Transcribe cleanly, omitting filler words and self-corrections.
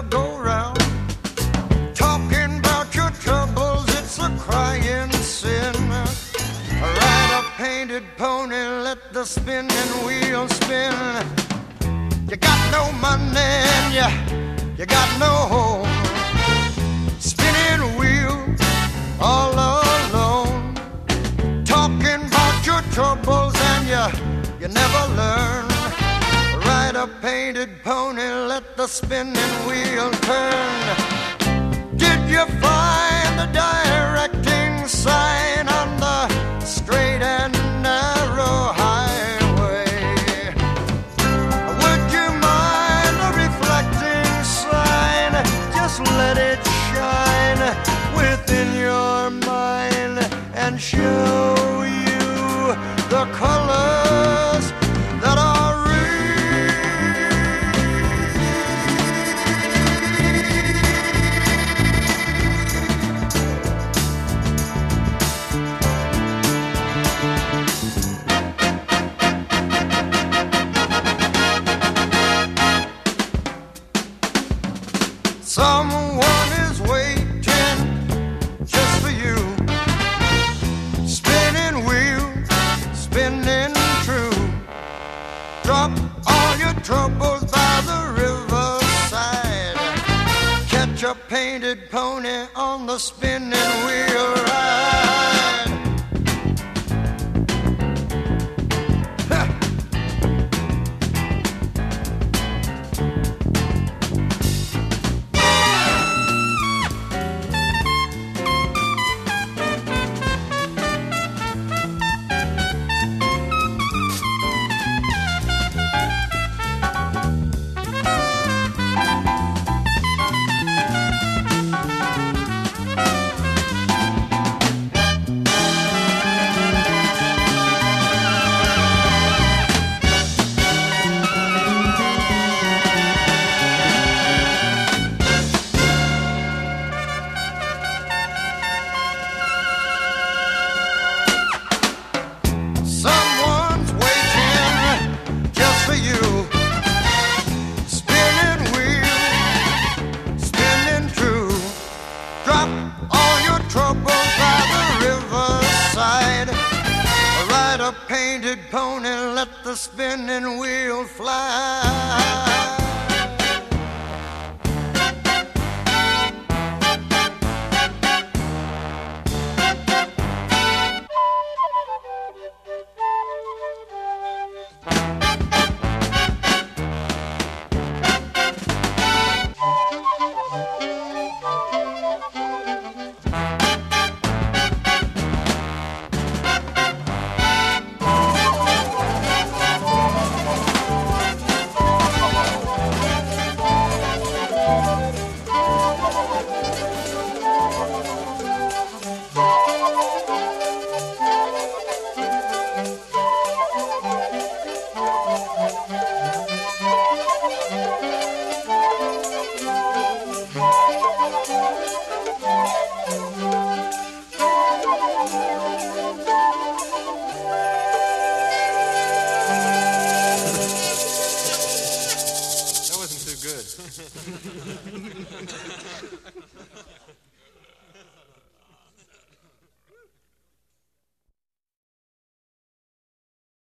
merry-go-round. Talking about your troubles, it's a crying sin. Ride a painted pony, let the spinning wheel spin. You got no money and you got no home. Spinning wheel all alone. Talking about your troubles and you never learn. Ride a painted pony, let the spinning wheel turn. Did you find the directing sign on the straight and narrow highway? Would you mind the reflecting sign? Just let it shine within your mind and show you the colors that are real. Someone is waiting just for you. Spinning wheel, spinning true. Drop all your troubles by the riverside. Catch a painted pony on the spinning wheel ride. Ha! Someone's waiting just for you. Spinning wheel, spinning true. Drop all your troubles by the riverside. Ride a painted pony, let the spinning wheel fly. That wasn't too good.